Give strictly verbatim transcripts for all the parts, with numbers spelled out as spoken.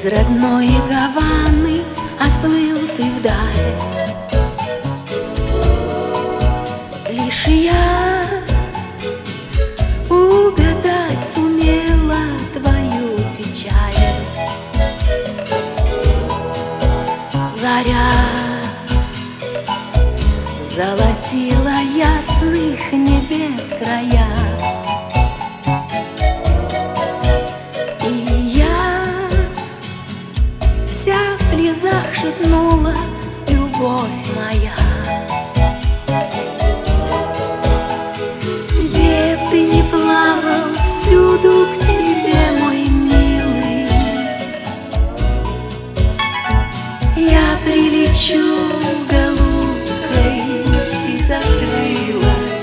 Из родной Гаваны отплыл ты вдаль. Лишь я угадать сумела твою печаль. Заря золотила ясных небес края, и я вся в слезах шепнула: любовь моя. Где б ты ни плавал, всюду к тебе, мой милый, я прилечу голубкой сизокрылой.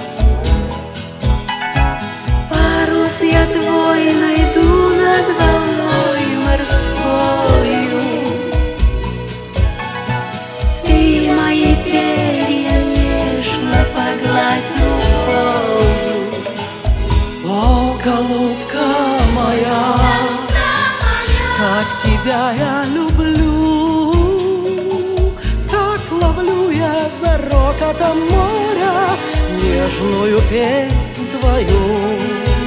Парус я твой найду над волной морскою, ты мои перья нежно погладь рукою. О, голубка моя, как тебя я люблю, как ловлю я за рокотом моря нежную песнь твою.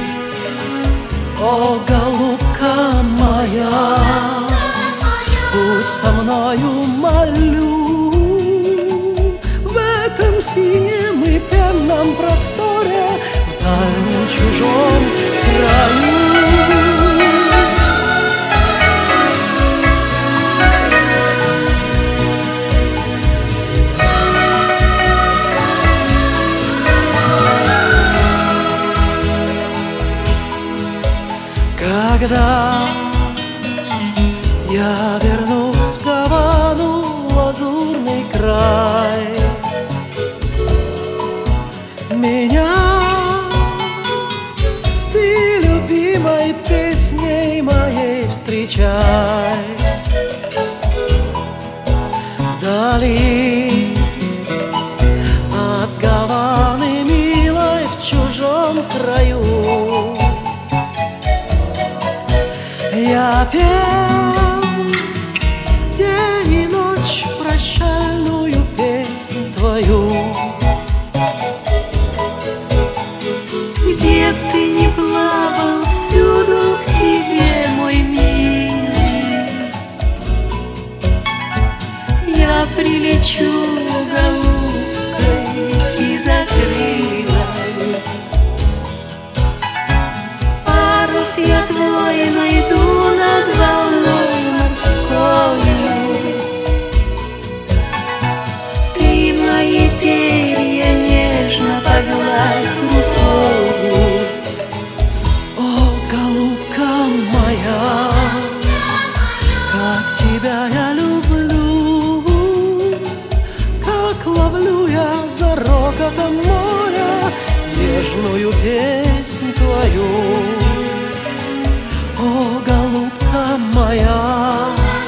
О, голубка моя, будь со мною, молю, в этом синем и пенном просторе, в дальнем чужом краю. Когда я вернусь в Гавану, лазурный край, меня ты любимой песней моей встречай. Вдали от Гаваны милой, в чужом краю, я пел день и ночь прощальную песнь твою. Где б ты ни плавал, всюду к тебе, мой милый, я прилечу голубкой сизокрылой. Парус я твой найду над волной морскою, ты мои перья нежно погладь рукою. О, голубка моя, как тебя я люблю, как ловлю я за рокотом моря нежную песнь твою. О, голубка моя,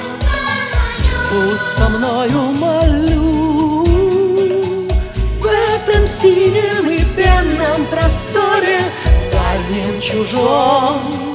будь со мною, молю, в этом синем и пенном просторе, в дальнем чужом